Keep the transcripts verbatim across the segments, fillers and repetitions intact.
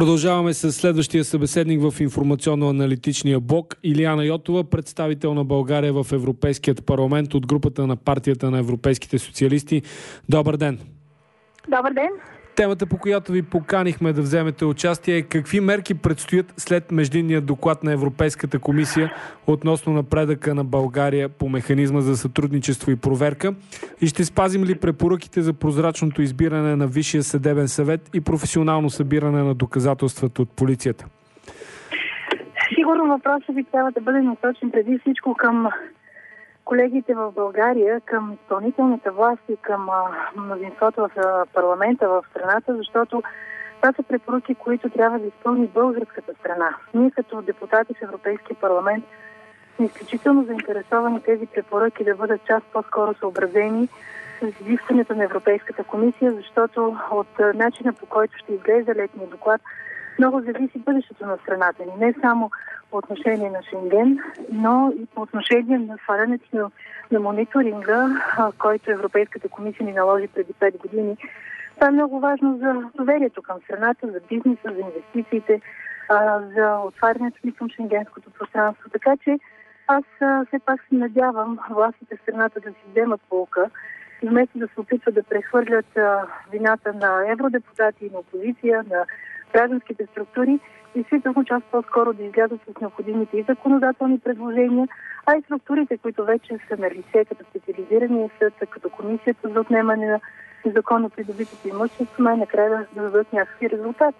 Продължаваме с следващия събеседник в информационно-аналитичния блок. Илияна Йотова, представител на България в Европейският парламент от групата на партията на европейските социалисти. Добър ден! Добър ден! Темата, по която ви поканихме да вземете участие, е какви мерки предстоят след междинния доклад на Европейската комисия относно напредъка на България по механизма за сътрудничество и проверка, и ще спазим ли препоръките за прозрачното избиране на Висшия съдебен съвет и професионално събиране на доказателствата от полицията? Сигурно въпросът ви трябва да бъде насочен преди всичко към колегите в България, към изпълнителната власт и към а, мнозинството в а, парламента в страната, защото това са препоръки, които трябва да изпълни българската страна. Ние като депутати в Европейския парламент сме изключително заинтересовани тези препоръки да бъдат част по-скоро съобразени с изискването на Европейската комисия, защото от а, начина, по който ще изглежда летния доклад, много зависи бъдещето на страната ни. Не само по отношение на Шенген, но и по отношение на свалянето на, на мониторинга, а, който Европейската комисия ни наложи преди пет години. Това е много важно за доверието към страната, за бизнеса, за инвестициите, а, за отварянето ни към шенгенското пространство. Така че аз а, все пак се надявам властите в страната да си вземат полка и вместо да се опитват да прехвърлят а, вината на евродепутати и на опозиция, на гражданските структури, действително част по-скоро да излязат с необходимите и законодателни предложения, а и структурите, които вече са на лице, като специализирания съд, като комисията за отнемане на незаконно придобитото имущество, най-накрая да, да дадат някакви резултати.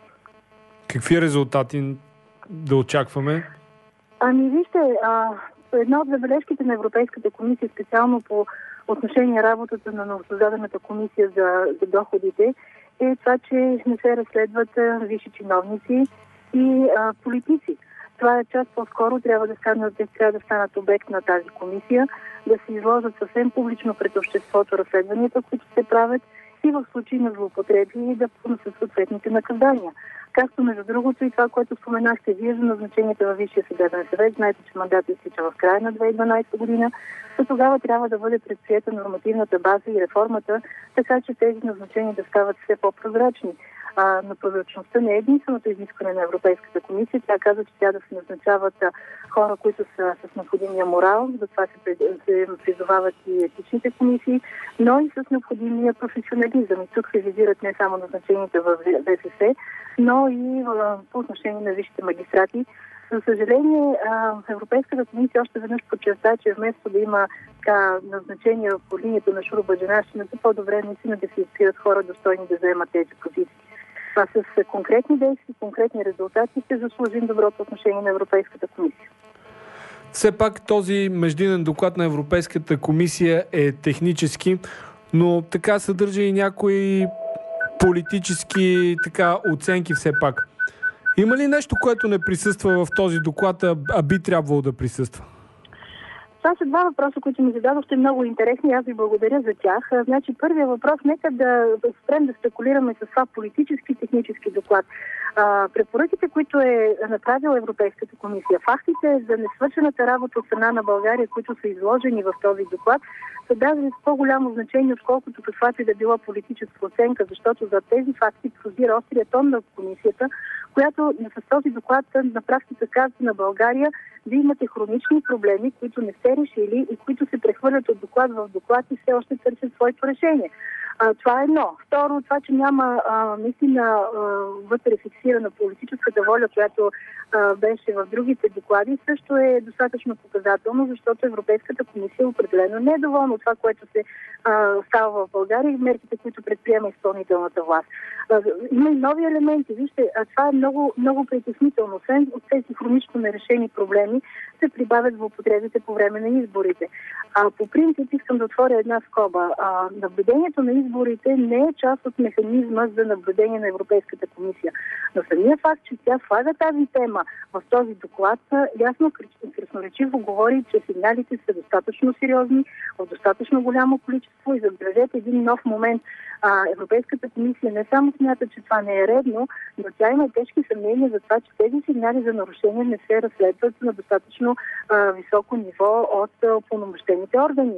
Какви резултати да очакваме? Ами вижте, а, една от забележките на Европейската комисия, специално по отношение работата на новосъздадената комисия за, за доходите, е това, че не се разследват а, висши чиновници и а, политици. Това е част по-скоро трябва да станат, трябва да станат обект на тази комисия, да се изложат съвсем публично пред обществото разследванията, които се правят, и в случай на злоупотреби да понесат съответните наказания. Както между другото и това, което споменахте вие за назначенията във Висшия съдебен съвет, знаете, че мандатът изтича в края на две хиляди и дванадесета година, то тогава трябва да бъде предприета нормативната база и реформата, така че тези назначения да стават все по-прозрачни. А, на прозрачността не е единственото изискване на Европейската комисия. Тя каза, че тя да се назначават а, хора, които са с необходимия морал, затова се, се призовават и етичните комисии, но и с необходимия професионализъм. И тук се визират не само назначенията в ВСС, но и а, по отношение на висшите магистрати. За съжаление, а, Европейската комисия още веднъж подчерта, че вместо да има така, назначения по линията на шуробаджанащината, по-добре наистина да се избират хора достойни да заемат тези позиции. Това с конкретни действия, конкретни резултати ще заслужим доброто отношение на Европейската комисия. Все пак този междинен доклад на Европейската комисия е технически, но така съдържа и някои политически така, оценки все пак. Има ли нещо, което не присъства в този доклад, а би трябвало да присъства? Това са два въпроса, които ми зададохте, много интересни. Аз ви благодаря за тях. Значи, първият въпрос, нека да спрем да спекулираме с това политически и технически доклад. А, препоръките, които е направила Европейската комисия, фактите за несвършената работа от страна на България, които са изложени в този доклад, са даже с по-голямо значение, отколкото каквато и да било политическа оценка, защото за тези факти прозира острия тон на комисията, която с този доклад на практика казва на България: вие имате хронични проблеми, които не сте решили и които се прехвърлят от доклад в доклад и все още търсят своето решение. А, това е едно. Второ, това, че няма а, наистина а, вътре фиксирана политическата воля, която а, беше в другите доклади, също е достатъчно показателно, защото Европейската комисия определено не е доволна от това, което се а, става в България и мерките, които предприема изпълнителната власт. А, има и нови елементи. Вижте, а това е много, много притеснително. Освен от тези хронично нерешени проблеми, се прибавят злоупотребите по време на изборите. А, по принцип искам да отворя една скоба. А, наблюдението на изборите не е част от механизма за наблюдение на Европейската комисия. Но самия факт, че тя слага тази тема в този доклад, ясно красноречиво говори, че сигналите са достатъчно сериозни, в достатъчно голямо количество и забележете един нов момент. А, Европейската комисия не само смята, че това не е редно, но тя има тежки съмнения за това, че тези сигнали за нарушения не се разследват на достатъчно а, високо ниво от упълномощените органи.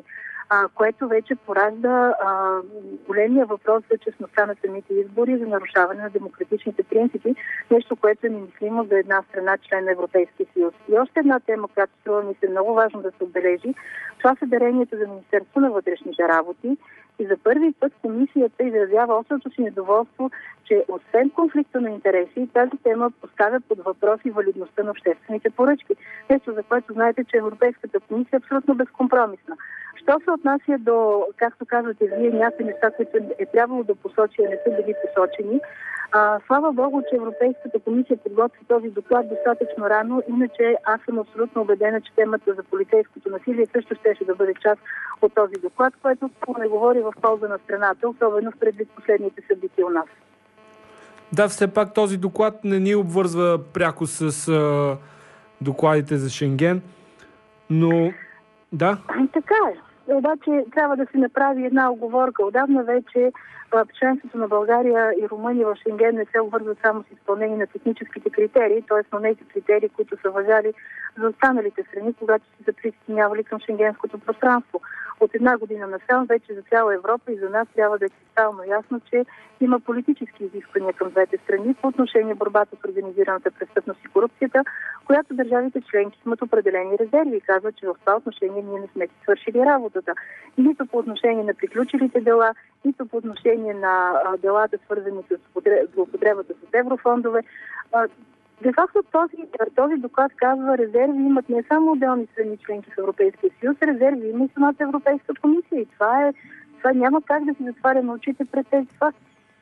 а, което вече поражда а, големия въпрос за честността на самите избори, за нарушаване на демократичните принципи, нещо, което е немислимо за една страна, член на Европейския съюз. И още една тема, която струва ми се много важно да се отбележи, това са дарението за Министерство на вътрешните работи. И за първи път комисията изразява острото си недоволство, че освен конфликта на интереси, тази тема поставя под въпрос и валидността на обществените поръчки. Нещо, за което знаете, че Европейската комисия е абсолютно безкомпромисна. Що се отнася до, както казвате вие, някои неща, които е трябвало да посочи, а не са били посочени, А, слава Богу, че Европейската комисия подготви този доклад достатъчно рано, иначе аз съм абсолютно убедена, че темата за полицейското насилие също щеше да бъде част от този доклад, което не говори в полза на страната, особено в предвид последните събития у нас. Да, все пак този доклад не ни обвързва пряко с а, докладите за Шенген, но да. Така е. Обаче трябва да се направи една оговорка. Отдавна вече членството на България и Румъния в Шенген не се обвързват само с изпълнение на техническите критерии, т.е. на тези критерии, които са важали за останалите страни, когато са се присъединявали към шенгенското пространство. От една година насам вече за цяла Европа и за нас трябва да е кристално ясно, че има политически изисквания към двете страни по отношение борбата с организираната престъпност и корупцията, която държавите членки имат определени резерви и казват, че в това отношение ние не сме си свършили работата. Нито по отношение на приключилите дела, нито по отношение на а, делата, свързани с злоупотребата с еврофондове. А, де факто този, този доклад казва, резерви имат не само отделни страни членки в Европейския съюз, резерви има и самата Европейска комисия. И това, е, това няма как да си затваряме очите пред тези факти.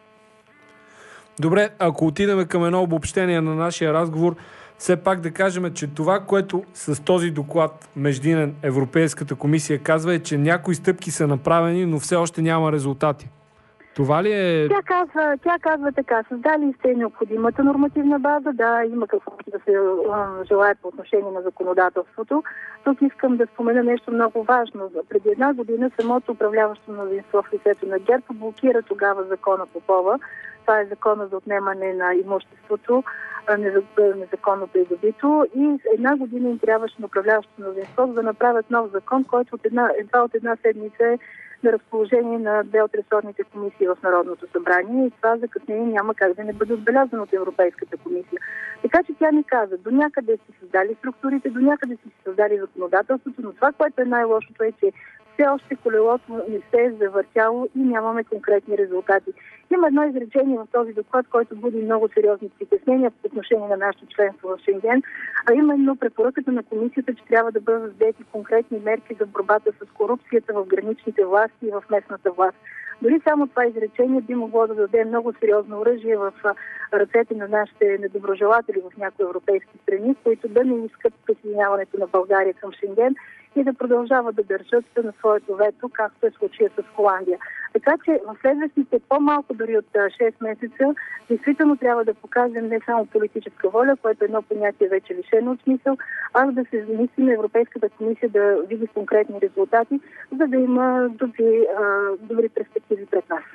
Добре, ако отидем към едно обобщение на нашия разговор, все пак да кажем, че това, което с този доклад междинен Европейската комисия казва, е, че някои стъпки са направени, но все още няма резултати. Това ли е... Тя казва, тя казва така, създали сте необходимата нормативна база, да, има какво да се а, желае по отношение на законодателството. Тук искам да спомена нещо много важно. Преди една година самото управляващо мнозинство в лицето на ГЕРБ блокира тогава закона Попова. Това е закона за отнемане на имуществото, незаконно придобито, и една година им трябваше на управляващото мнозинство да направят нов закон, който от една, едва от една седмица е на разположение на две от ресорните комисии в Народното събрание, и това закъснение няма как да не бъде отбелязано от Европейската комисия. Така че тя ни каза, до някъде си създали структурите, до някъде си създали законодателството, но това, което е най-лошото, е, че все още колелото не се е завъртяло и нямаме конкретни резултати. Има едно изречение в този доклад, който буди много сериозни притеснения по отношение на нашето членство в Шенген, а именно препоръката на комисията, че трябва да бъдат взети конкретни мерки за борбата с корупцията в граничните власти и в местната власт. Дори само това изречение би могло да даде много сериозно оръжие в ръцете на нашите недоброжелатели в някои европейски страни, които да не искат присъединяването на България към Шенген и да продължават да държат на своето вето, както е случая с Холандия. Така че в следващите по-малко дори от шест месеца действително трябва да покажем не само политическа воля, което е едно понятие вече лишено от смисъл, а да се замисли на Европейската комисия да види конкретни резултати, за да има добри, добри перспективи пред нас.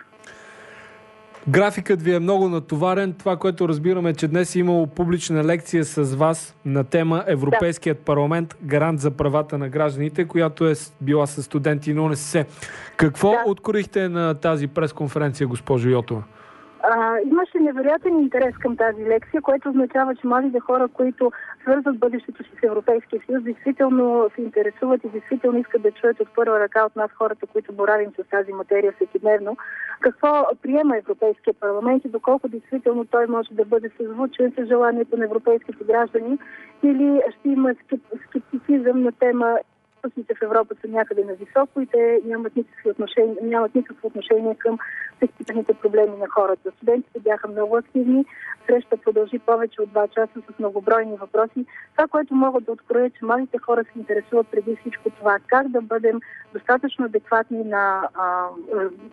Графикът ви е много натоварен. Това, което разбираме, че днес е имало публична лекция с вас на тема Европейският парламент, гарант за правата на гражданите, която е била с студенти на УНСС. Какво да. открихте на тази пресконференция, госпожо Йотова? А, имаше невероятен интерес към тази лекция, което означава, че младите хора, които свързват бъдещето си с Европейския съюз, действително се интересуват и действително искат да чуят от първа ръка от нас, хората, които боравим с тази материя всекидневно, какво приема Европейския парламент и доколко действително той може да бъде съзвучен с желанието на европейските граждани, или ще има скептицизъм на тема в Европа са някъде на високо и те нямат никакво отношение, нямат никакво отношение към специфичните проблеми на хората. Студентите бяха много активни, среща продължи повече от два часа с многобройни въпроси. Това, което могат да откроя, че младите хора се интересуват преди всичко това, как да бъдем достатъчно адекватни на а,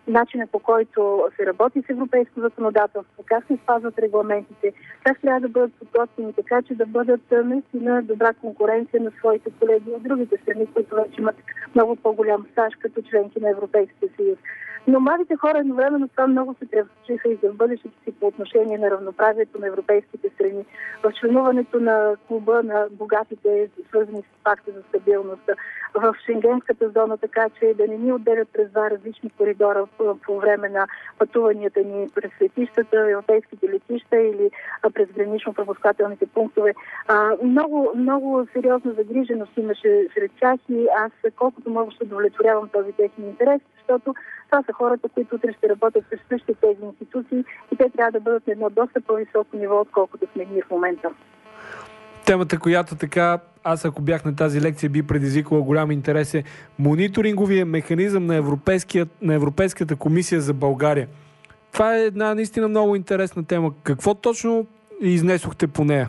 начинът, по който се работи с европейско законодателство, как се спазват регламентите, как трябва да бъдат подготвени, така че да бъдат наистина добра конкуренция на своите колеги от другите страни, които вече имат много по-голям стаж като членки на Европейския съюз. Но младите хора едновременно това много се тревожиха и за бъдещето си по отношение на равноправието на европейските страни, в членуването на клуба на богатите, свързани с пакта за стабилност, в Шенгенската зона, така че да не ни отделят през два различни коридора по, по време на пътуванията ни през летищата, европейските летища или през гранично-пропускателните пунктове. А, много, много сериозна загриженост имаше сред тях и аз колкото мога ще удовлетворявам този техен интерес, защото това са хората, които утре ще работят с същите тези институции и те трябва да бъдат на едно доста по-високо ниво, отколкото сме ние в момента. Темата, която така, аз ако бях на тази лекция, би предизвикала голям интерес е мониторинговия механизъм на, на Европейската комисия за България. Това е една наистина много интересна тема. Какво точно изнесохте по нея?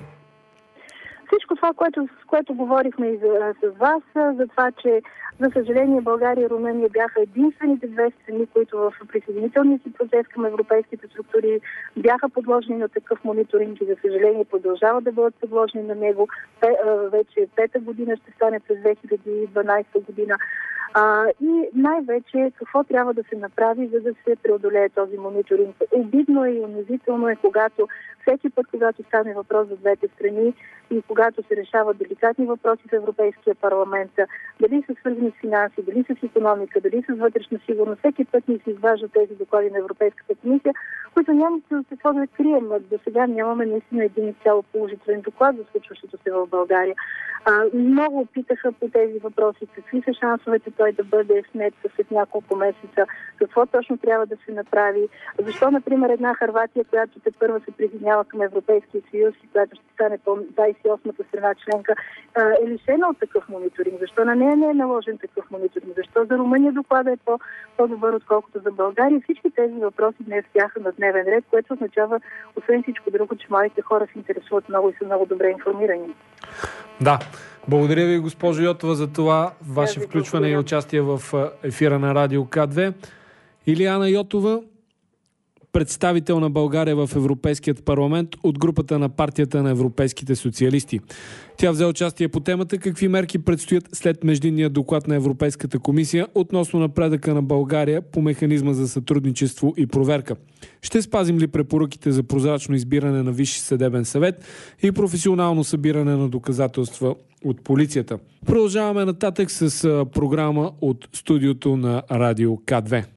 Всичко това, което, с което говорихме и за, с вас, за това, че за съжаление България и Румъния бяха единствените две страни, които в присъединителния си процес към европейските структури бяха подложени на такъв мониторинг и за съжаление продължават да бъдат подложени на него. Вече пета година ще стане през две хиляди и дванадесета година. А, и най-вече какво трябва да се направи, за да се преодолее този мониторинг. Обидно е и унизително е, когато всеки път, когато стане въпрос за двете страни и когато се решават деликатни въпроси в Европейския парламент, дали са свързани с финанси, дали с икономика, дали с вътрешна сигурност, всеки път ни се изваждат тези доклади на Европейската комисия, които няма какво да крием. До сега нямаме наистина един цяло положителен доклад за случващото се в България. А, много опитаха по тези въпроси, какви са шансовете той да бъде снет след няколко месеца, какво точно трябва да се направи, защо, например, една Хърватия, която те първа се присъединява към Европейския съюз и която ще стане по двадесет и осмата страна членка, е лишена от такъв мониторинг, защо на нея не е наложен такъв мониторинг, защо за Румъния доклада е по- по-добър, отколкото за България. Всички тези въпроси днес бяха на дневен ред, което означава, освен всичко друго, че младите хора се интересуват много и са много добре информирани. Да. Благодаря ви, госпожо Йотова, за това ваше включване и участие в ефира на Радио К две. Илияна Йотова, представител на България в Европейският парламент от групата на партията на европейските социалисти. Тя взе участие по темата какви мерки предстоят след междинния доклад на Европейската комисия относно напредъка на България по механизма за сътрудничество и проверка. Ще спазим ли препоръките за прозрачно избиране на Висши съдебен съвет и професионално събиране на доказателства от полицията? Продължаваме нататък с програма от студиото на Радио К две.